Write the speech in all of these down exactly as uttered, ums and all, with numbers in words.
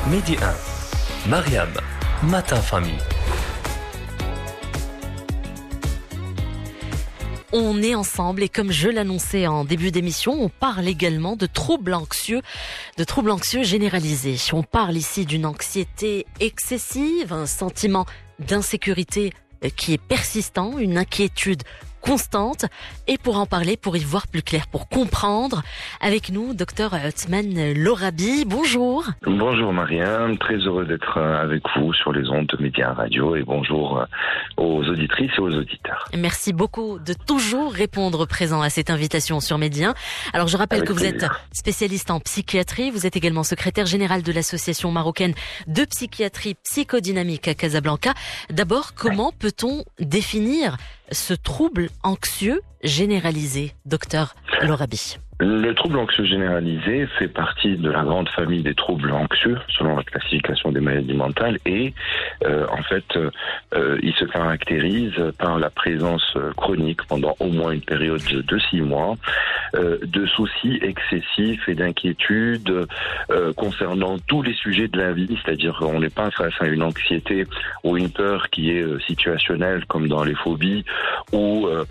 Midi un, Mariam, Matin Famille. On est ensemble et comme je l'annonçais en début d'émission, on parle également de troubles anxieux, de troubles anxieux généralisés. On parle ici d'une anxiété excessive, un sentiment d'insécurité qui est persistant, une inquiétude constante. Et pour en parler, pour y voir plus clair, pour comprendre, avec nous, docteur Othman Lorabi. Bonjour. Bonjour Mariam, très heureux d'être avec vous sur les ondes de Média Radio et bonjour aux auditrices et aux auditeurs. Merci beaucoup de toujours répondre présent à cette invitation sur Média. Alors je rappelle avec que plaisir. Vous êtes spécialiste en psychiatrie, vous êtes également secrétaire général de l'association marocaine de psychiatrie psychodynamique à Casablanca. D'abord, comment peut-on définir ce trouble anxieux généralisé, docteur Lorabi? Le trouble anxieux généralisé fait partie de la grande famille des troubles anxieux, selon la classification des maladies mentales, et euh, en fait, euh, il se caractérise par la présence chronique pendant au moins une période de six mois, euh, de soucis excessifs et d'inquiétudes euh, concernant tous les sujets de la vie, c'est-à-dire qu'on n'est pas face à une anxiété ou une peur qui est euh, situationnelle, comme dans les phobies, ou euh,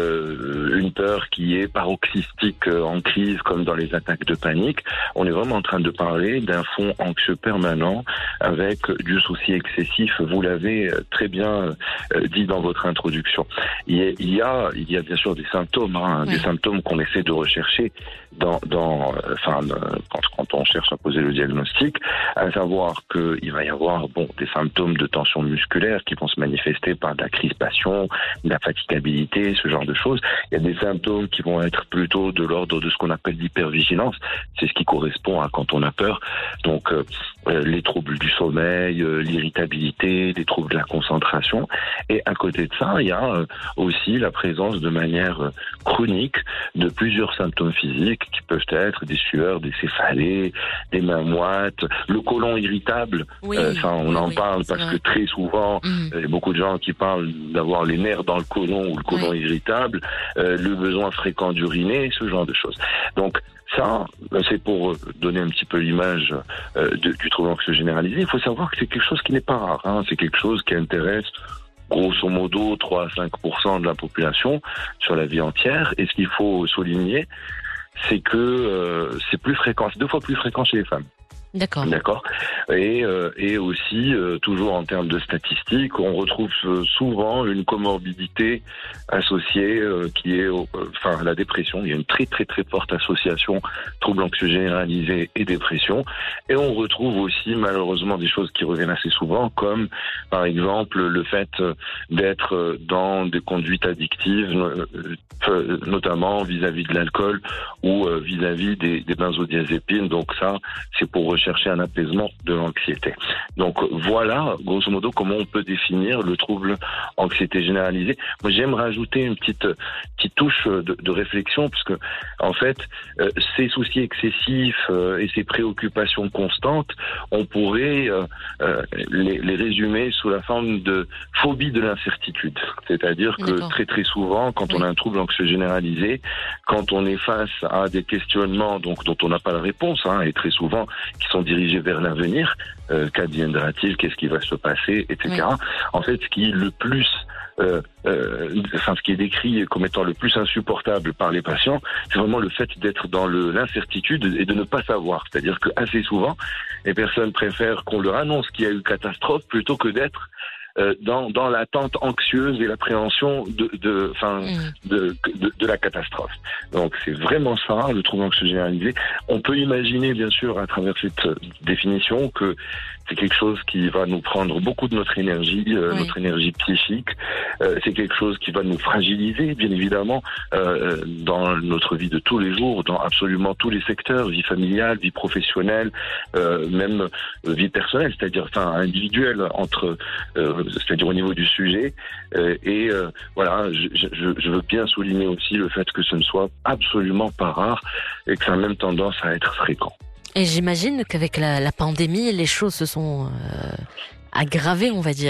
euh, une peur qui est paroxystique euh, en crise comme dans les attaques de panique. On est vraiment en train de parler d'un fond anxieux permanent avec du souci excessif. Vous l'avez très bien dit dans votre introduction. Il y a, il y a, il y a bien sûr des symptômes, hein, oui. des symptômes qu'on essaie de rechercher dans, dans, enfin, quand, quand on cherche à poser le diagnostic, à savoir qu'il va y avoir, bon, des symptômes de tension musculaire qui vont se manifester par de la crispation, de la fatigabilité, ce genre de choses. Il y a des symptômes qui vont être plutôt de l'ordre de ce qu'on appelle l'hypervigilance. C'est ce qui correspond à quand on a peur. Donc, euh, les troubles du sommeil, euh, l'irritabilité, les troubles de la concentration. Et à côté de ça, il y a euh, aussi la présence de manière euh, chronique de plusieurs symptômes physiques qui peuvent être des sueurs, des céphalées, des mains moites, le côlon irritable. Oui, euh, ça, on oui, en oui, parle parce vrai. que très souvent, mmh. il y a beaucoup de gens qui parlent d'avoir les nerfs dans le côlon ou le côlon oui. irritable, euh, le besoin fréquent d'uriner, ce genre de choses. Donc ça, c'est pour donner un petit peu l'image euh, de, du trouble anxieux généralisé. Il faut savoir que c'est quelque chose qui n'est pas rare. Hein. C'est quelque chose qui intéresse grosso modo trois à cinq pour cent de la population sur la vie entière. Et ce qu'il faut souligner, c'est que euh, c'est plus fréquent, c'est deux fois plus fréquent chez les femmes. D'accord. D'accord. Et, euh, et aussi, euh, toujours en termes de statistiques, on retrouve euh, souvent une comorbidité associée euh, qui est, euh, enfin, la dépression. Il y a une très très très forte association trouble anxieux généralisé et dépression. Et on retrouve aussi malheureusement des choses qui reviennent assez souvent, comme par exemple le fait d'être dans des conduites addictives, euh, notamment vis-à-vis de l'alcool ou euh, vis-à-vis des, des benzodiazépines. Donc ça, c'est pour chercher un apaisement de l'anxiété. Donc voilà, grosso modo, comment on peut définir le trouble anxiété généralisée. Moi, j'aime rajouter une petite petite touche de, de réflexion, parce que en fait, euh, ces soucis excessifs euh, et ces préoccupations constantes, on pourrait euh, euh, les, les résumer sous la forme de phobie de l'incertitude. C'est-à-dire que D'accord. très très souvent, quand oui. on a un trouble anxieux généralisé, quand on est face à des questionnements donc dont on n'a pas la réponse, hein, et très souvent qui sont dirigés vers l'avenir, euh, qu'adviendra-t-il, qu'est-ce qui va se passer, et cetera. Oui. En fait, ce qui est le plus, euh, euh, enfin, ce qui est décrit comme étant le plus insupportable par les patients, c'est vraiment le fait d'être dans le, l'incertitude et de ne pas savoir. C'est-à-dire que assez souvent, les personnes préfèrent qu'on leur annonce qu'il y a eu catastrophe plutôt que d'être Euh, dans, dans l'attente anxieuse et l'appréhension de, de, enfin, mmh. de, de, de la catastrophe. Donc c'est vraiment ça, le trouble anxieux généralisé. On peut imaginer, bien sûr, à travers cette définition, que c'est quelque chose qui va nous prendre beaucoup de notre énergie, euh, oui. notre énergie psychique. Euh, c'est quelque chose qui va nous fragiliser, bien évidemment, euh, dans notre vie de tous les jours, dans absolument tous les secteurs, vie familiale, vie professionnelle, euh, même euh, vie personnelle, c'est-à-dire enfin individuelle, entre euh, c'est-à-dire au niveau du sujet. Euh, et euh, voilà, je, je, je veux bien souligner aussi le fait que ce ne soit absolument pas rare et que ça a même tendance à être fréquent. Et j'imagine qu'avec la, la pandémie, les choses se sont euh, aggravées, on va dire.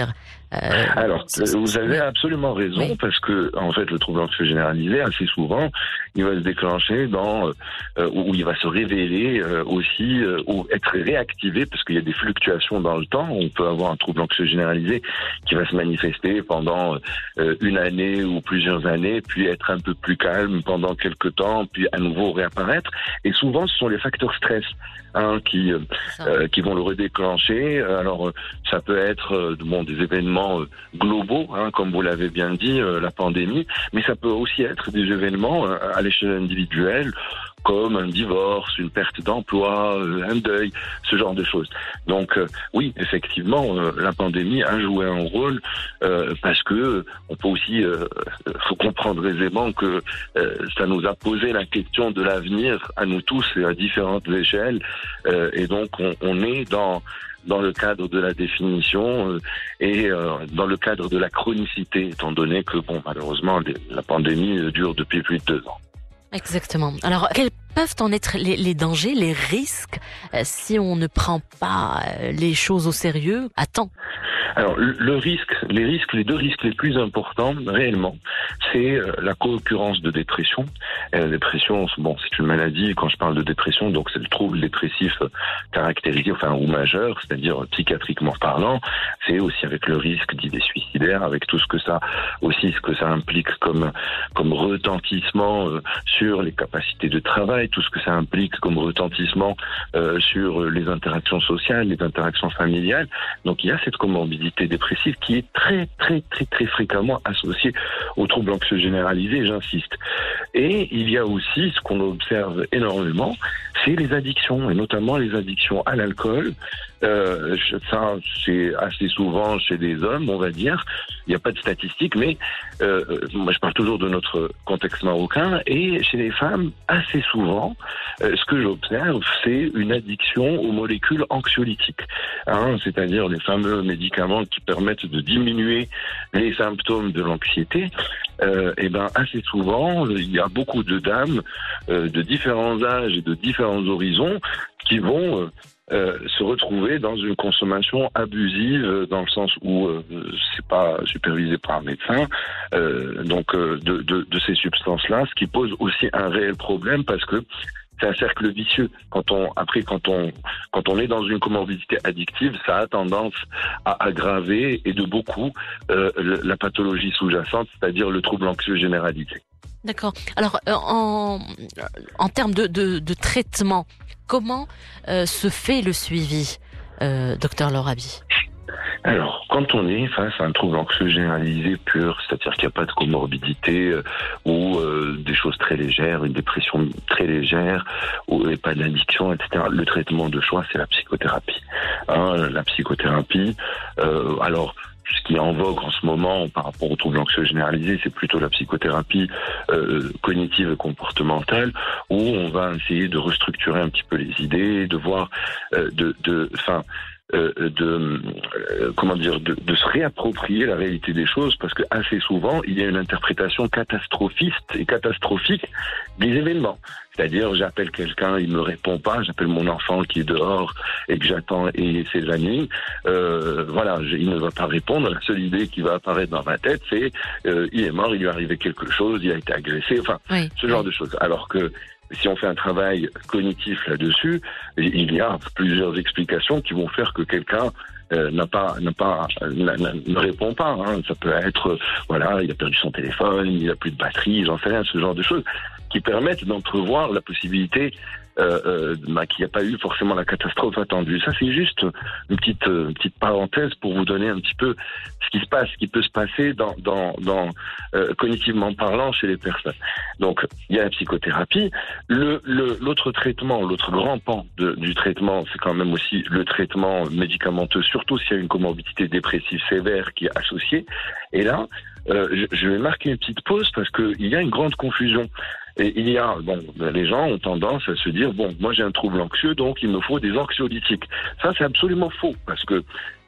Euh, Alors, vous avez absolument raison, oui. parce que en fait, le trouble anxieux généralisé, assez souvent, il va se déclencher dans euh, où il va se révéler euh, aussi euh, ou être réactivé, parce qu'il y a des fluctuations dans le temps. On peut avoir un trouble anxieux généralisé qui va se manifester pendant euh, une année ou plusieurs années, puis être un peu plus calme pendant quelques temps, puis à nouveau réapparaître. Et souvent, ce sont les facteurs stress hein, qui euh, qui vont le redéclencher. Alors, ça peut être euh, bon des événements euh, globaux, hein, comme vous l'avez bien dit, euh, la pandémie, mais ça peut aussi être des événements euh, à l'échelle individuelle, comme un divorce, une perte d'emploi, euh, un deuil, ce genre de choses. Donc euh, oui, effectivement, euh, la pandémie a joué un rôle euh, parce que on peut aussi euh, faut comprendre aisément que euh, ça nous a posé la question de l'avenir à nous tous et à différentes échelles, euh, et donc on, on est dans dans le cadre de la définition euh, et euh, dans le cadre de la chronicité, étant donné que bon malheureusement la pandémie dure depuis plus de deux ans. Exactement. Alors, quels peuvent en être les, les dangers, les risques, euh, si on ne prend pas euh, les choses au sérieux à temps? Alors, le risque, les risques, les deux risques les plus importants, réellement, c'est euh, la co-occurrence de dépression. Et la dépression, bon, c'est une maladie. Quand je parle de dépression, donc c'est le trouble dépressif caractérisé, enfin ou majeur, c'est-à-dire psychiatriquement parlant. C'est aussi avec le risque d'idées suicidaires, avec tout ce que ça aussi, ce que ça implique comme comme retentissement euh, sur les capacités de travail, tout ce que ça implique comme retentissement euh, sur les interactions sociales, les interactions familiales. Donc il y a cette comorbidité dépressive qui est très très très très fréquemment associée au trouble anxieux généralisé, j'insiste. Et il y a aussi ce qu'on observe énormément, c'est les addictions, et notamment les addictions à l'alcool. Euh, ça, c'est assez souvent chez des hommes, on va dire. Il n'y a pas de statistiques, mais euh, moi je parle toujours de notre contexte marocain. Et chez les femmes, assez souvent, euh, ce que j'observe, c'est une addiction aux molécules anxiolytiques, hein, c'est-à-dire les fameux médicaments qui permettent de diminuer les symptômes de l'anxiété. Euh, et ben assez souvent, il y a beaucoup de dames euh, de différents âges et de différents horizons qui vont euh, Euh, se retrouver dans une consommation abusive, euh, dans le sens où euh, c'est pas supervisé par un médecin, euh, donc euh, de, de, de ces substances-là, ce qui pose aussi un réel problème parce que c'est un cercle vicieux. Quand on après quand on quand on est dans une comorbidité addictive, ça a tendance à aggraver et de beaucoup euh, la pathologie sous-jacente, c'est-à-dire le trouble anxieux généralisé. D'accord. Alors, euh, en, en termes de, de, de traitement, comment euh, se fait le suivi, euh, docteur Lorabi? Alors, quand on est face à un trouble anxieux généralisé pur, c'est-à-dire qu'il n'y a pas de comorbidité euh, ou euh, des choses très légères, une dépression très légère ou et pas d'addiction, et cetera. Le traitement de choix, c'est la psychothérapie. Hein, la psychothérapie, euh, alors... ce qui est en vogue en ce moment par rapport au trouble anxieux généralisé, c'est plutôt la psychothérapie euh, cognitive et comportementale, où on va essayer de restructurer un petit peu les idées, de voir, euh, de, de, enfin, euh, de, euh, comment dire, de, de se réapproprier la réalité des choses, parce que assez souvent, il y a une interprétation catastrophiste et catastrophique des événements. C'est-à-dire, j'appelle quelqu'un, il me répond pas, j'appelle mon enfant qui est dehors et que j'attends et ses amis. Euh, voilà, je, il ne va pas répondre. La seule idée qui va apparaître dans ma tête, c'est euh, il est mort, il lui est arrivé quelque chose, il a été agressé, enfin, oui, ce genre oui. de choses. Alors que si on fait un travail cognitif là-dessus, il y a plusieurs explications qui vont faire que quelqu'un Euh, n'a pas, n'a pas, n'a, n'a, ne répond pas. Hein. Ça peut être, euh, voilà, il a perdu son téléphone, il a plus de batterie, j'en sais rien, ce genre de choses qui permettent d'entrevoir la possibilité euh, euh, bah, qu'il n'y a pas eu forcément la catastrophe attendue. Ça, c'est juste une petite, euh, une petite parenthèse pour vous donner un petit peu ce qui se passe, ce qui peut se passer dans, dans, dans euh, cognitivement parlant chez les personnes. Donc, il y a la psychothérapie. Le, le, l'autre traitement, l'autre grand pan de, du traitement, c'est quand même aussi le traitement médicamenteux, surtout s'il y a une comorbidité dépressive sévère qui est associée. Et là, euh, je, je vais marquer une petite pause parce que il y a une grande confusion. Et il y a, bon, les gens ont tendance à se dire, bon, moi j'ai un trouble anxieux, donc il me faut des anxiolytiques. Ça, c'est absolument faux, parce que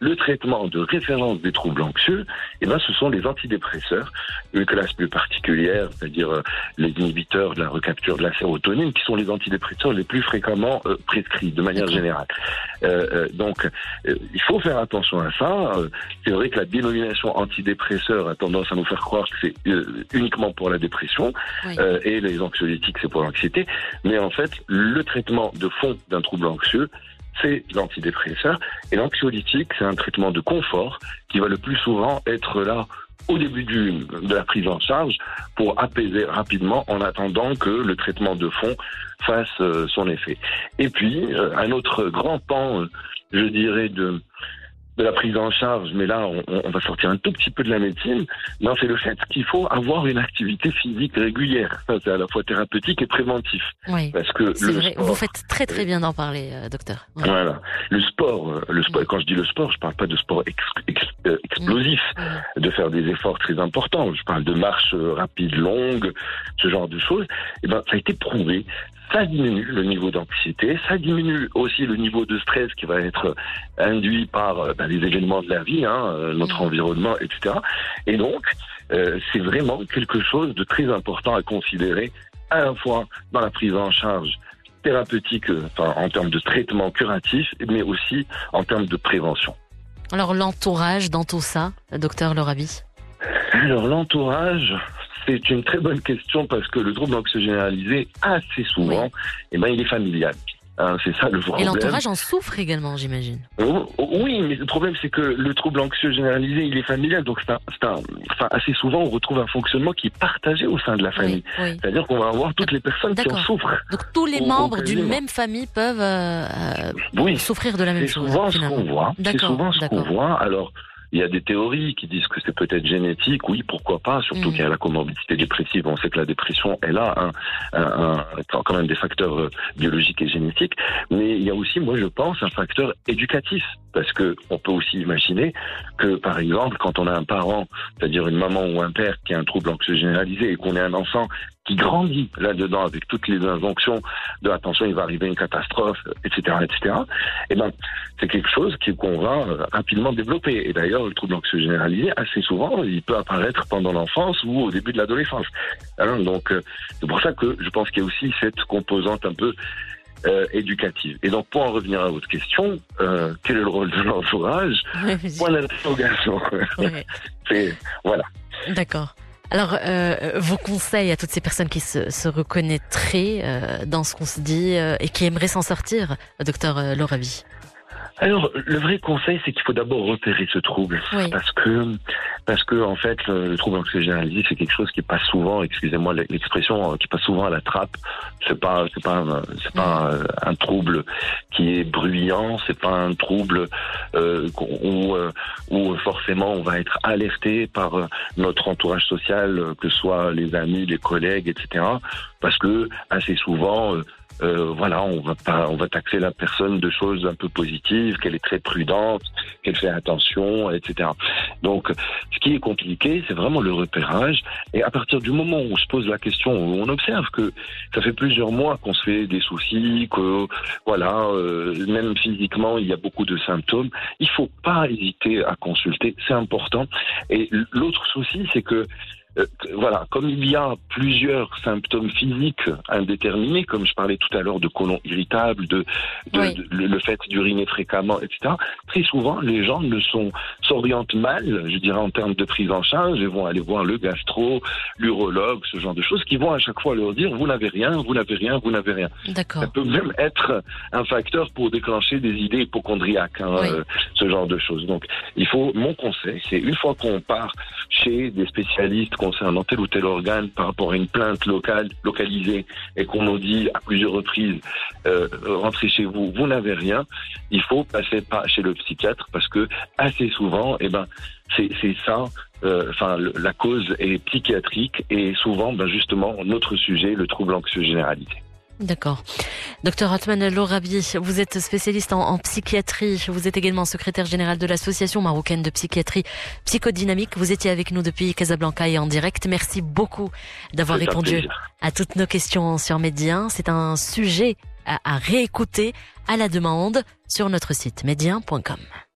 le traitement de référence des troubles anxieux, eh ben, ce sont les antidépresseurs, une classe plus particulière, c'est-à-dire euh, les inhibiteurs de la recapture de la sérotonine, qui sont les antidépresseurs les plus fréquemment euh, prescrits, de manière D'accord. générale. Euh, euh, donc, euh, il faut faire attention à ça. Euh, c'est vrai que la dénomination antidépresseur a tendance à nous faire croire que c'est euh, uniquement pour la dépression, Oui. euh, et les anxiolytiques, c'est pour l'anxiété. Mais en fait, le traitement de fond d'un trouble anxieux, c'est l'antidépresseur. Et l'anxiolytique, c'est un traitement de confort qui va le plus souvent être là au début du, de la prise en charge pour apaiser rapidement en attendant que le traitement de fond fasse euh, son effet. Et puis, euh, un autre grand pan, euh, je dirais, de... de la prise en charge, mais là, on, on va sortir un tout petit peu de la médecine, non, c'est le fait qu'il faut avoir une activité physique régulière. Ça, c'est à la fois thérapeutique et préventif. Oui. Parce que C'est le vrai. sport, Vous faites très très bien d'en parler, euh, docteur. Ouais. voilà, le sport, euh, le sport. Quand je dis le sport, je parle pas de sport ex, ex, euh, explosif, Mmh. de faire des efforts très importants. Je parle de marche euh, rapide, longue, ce genre de choses. Eh ben, ça a été prouvé. Ça diminue le niveau d'anxiété, ça diminue aussi le niveau de stress qui va être induit par euh, ben, les événements de la vie, hein, euh, notre Mmh. environnement, et cetera. Et donc, euh, c'est vraiment quelque chose de très important à considérer, à la fois dans la prise en charge thérapeutique, euh, enfin, en termes de traitement curatif, mais aussi en termes de prévention. Alors l'entourage dans tout ça, docteur Lorabi. Alors l'entourage, c'est une très bonne question parce que le trouble anxieux généralisé, assez souvent, Oui. eh ben, il est familial. Hein, c'est ça le Et problème. l'entourage en souffre également, j'imagine. Oh, oh, Oui, mais le problème c'est que le trouble anxieux généralisé, il est familial, donc c'est un, c'est un, enfin, assez souvent on retrouve un fonctionnement qui est partagé au sein de la famille. Oui, oui. C'est-à-dire qu'on va avoir toutes les personnes qui en D'accord. souffrent. Donc tous les Au- membres au d'une quasiment. même famille peuvent euh, euh, Oui, souffrir de la même c'est chose. souvent ce finalement. qu'on voit. C'est D'accord, souvent ce qu'on d'accord. voit. Alors, il y a des théories qui disent que c'est peut-être génétique. Oui, pourquoi pas. Surtout Mm. qu'il y a la comorbidité dépressive. On sait que la dépression est là, hein, un, un, quand même des facteurs euh, biologiques et génétiques. Mais il y a aussi, moi, je pense, un facteur éducatif. Parce que on peut aussi imaginer que, par exemple, quand on a un parent, c'est-à-dire une maman ou un père qui a un trouble anxieux généralisé et qu'on est un enfant qui grandit là-dedans avec toutes les injonctions de attention, il va arriver une catastrophe, et cetera, et cetera. Et ben, c'est quelque chose qui- qu'on va euh, rapidement développer. Et d'ailleurs, le trouble anxieux généralisé, assez souvent, il peut apparaître pendant l'enfance ou au début de l'adolescence. Alors, donc, euh, c'est pour ça que je pense qu'il y a aussi cette composante un peu euh, éducative. Et donc, pour en revenir à votre question, euh, quel est le rôle de l'entourage? Oui, oui. Point d'interrogation. Oui. C'est, voilà. D'accord. Alors, euh, vos conseils à toutes ces personnes qui se, se reconnaîtraient euh, dans ce qu'on se dit euh, et qui aimeraient s'en sortir, docteur euh, Lorabi. Alors, le vrai conseil, c'est qu'il faut d'abord repérer ce trouble. Oui. Parce que, parce que, en fait, le, le trouble anxieux généralisé, c'est quelque chose qui passe souvent, excusez-moi l'expression, qui passe souvent à la trappe. C'est pas, c'est pas, un, c'est pas un, un trouble qui est bruyant, c'est pas un trouble, euh, où, euh, où forcément on va être alerté par euh, notre entourage social, euh, que ce soit les amis, les collègues, et cetera. Parce que, assez souvent, euh, Euh, voilà, on va pas, on va taxer la personne de choses un peu positives, qu'elle est très prudente, qu'elle fait attention, et cetera. Donc, ce qui est compliqué, c'est vraiment le repérage. Et à partir du moment où on se pose la question, où on observe que ça fait plusieurs mois qu'on se fait des soucis, que voilà, euh, même physiquement, il y a beaucoup de symptômes, il faut pas hésiter à consulter, c'est important. Et l'autre souci, c'est que Euh, voilà, comme il y a plusieurs symptômes physiques indéterminés, comme je parlais tout à l'heure de côlon irritable, de, de, Oui. de le, le fait d'uriner fréquemment, et cetera. Très souvent, les gens ne sont s'orientent mal, je dirais en termes de prise en charge, et vont aller voir le gastro, l'urologue, ce genre de choses, qui vont à chaque fois leur dire vous n'avez rien, vous n'avez rien, vous n'avez rien. D'accord. Ça peut même être un facteur pour déclencher des idées hypochondriaques, hein, Oui. euh, ce genre de choses. Donc, il faut, mon conseil, c'est une fois qu'on part chez des spécialistes concernant tel ou tel organe par rapport à une plainte locale, localisée, et qu'on nous dit à plusieurs reprises, euh, rentrez chez vous, vous n'avez rien, il faut passer pas chez le psychiatre parce que assez souvent, eh ben, c'est, c'est ça, euh, enfin, le- la cause est psychiatrique et souvent, ben, justement, notre sujet, le trouble anxieux généralisé. D'accord. Docteur Othman Lorabi, vous êtes spécialiste en, en psychiatrie. Vous êtes également secrétaire général de l'Association marocaine de psychiatrie psychodynamique. Vous étiez avec nous depuis Casablanca et en direct. Merci beaucoup d'avoir C'est un répondu plaisir. à toutes nos questions sur Médien. C'est un sujet à, à réécouter à la demande sur notre site médien point com.